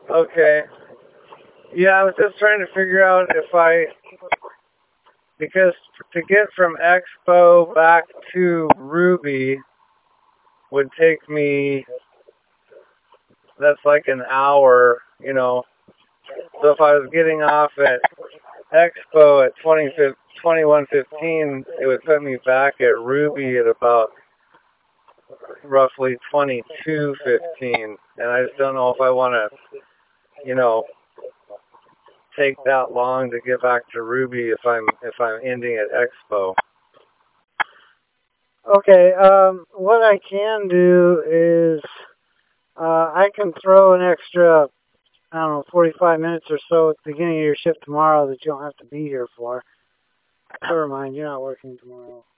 Okay. Yeah, I was just trying to figure out because to get from Expo back to Ruby would take me, that's like an hour, you know. So if I was getting off at Expo at 21:15, it would put me back at Ruby at about roughly 22:15, and I just don't know if I want to, you know, take that long to get back to Ruby if I'm ending at Expo. Okay, what I can do is I can throw an extra, I don't know, 45 minutes or so at the beginning of your shift tomorrow that you don't have to be here for. Never mind, you're not working tomorrow.